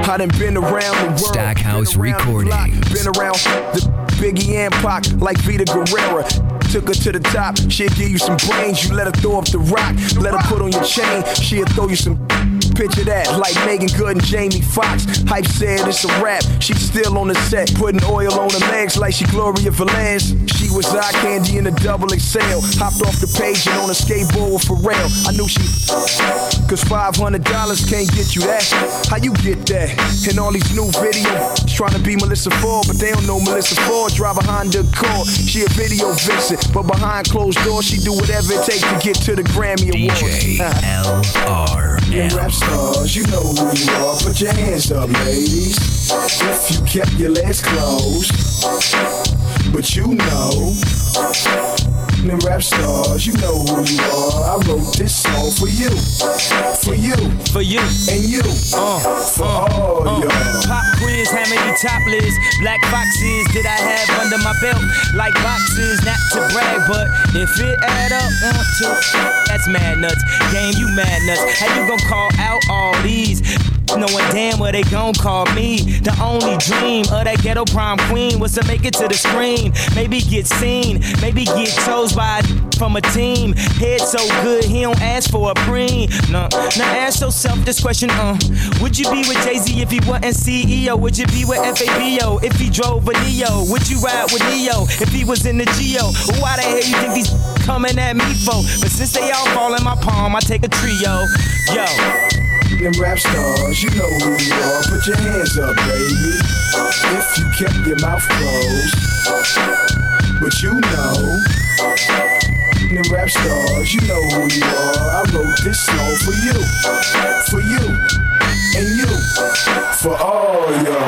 I done been around the world. Stackhouse Recording. Been around the Biggie and Pac like Vita Guerrera. Took her to the top, she'll give you some brains. You let her throw up the rock, let her put on your chain. She'll throw you some. Picture that, like Megan Good and Jamie Foxx. Hype said it's a rap, she's still on the set. Putting oil on her legs like she Gloria Velez. She was eye candy in a double XL. Hopped off the page and on a skateboard with Pharrell. I knew she, cause $500 can't get you that. How you get that? And all these new videos trying to be Melissa Ford, but they don't know Melissa Ford. Drive a Honda Accord, she a video vixen, but behind closed doors she do whatever it takes to get to the Grammy Awards. DJ LRM. Rap stars, you know who you are. Put your hands up, ladies. If you kept your legs closed, but you know. Them rap stars, you know who you are. I wrote this song for you, for you, for you, and you, for all y'all. Pop quiz, how many topless black boxes did I have under my belt? Like boxes, not to brag, but if it add up, 1, 2, that's mad nuts. Game, you mad nuts. How you gon' call out all these? Knowing damn well they gon' call me. The only dream of that ghetto prom queen was to make it to the screen. Maybe get seen, maybe get chose by from a team. Head so good he don't ask for a preen. No, now ask yourself this question, would you be with Jay-Z if he wasn't CEO? Would you be with FABO if he drove a Neo? Would you ride with Neo if he was in the Geo? Why the hell you think these coming at me for? But since they all fall in my palm, I take a trio. Yo. Them rap stars, you know who you are. Put your hands up, baby. If you kept your mouth closed, but you know. Them rap stars, you know who you are. I wrote this song for you, and you, for all y'all.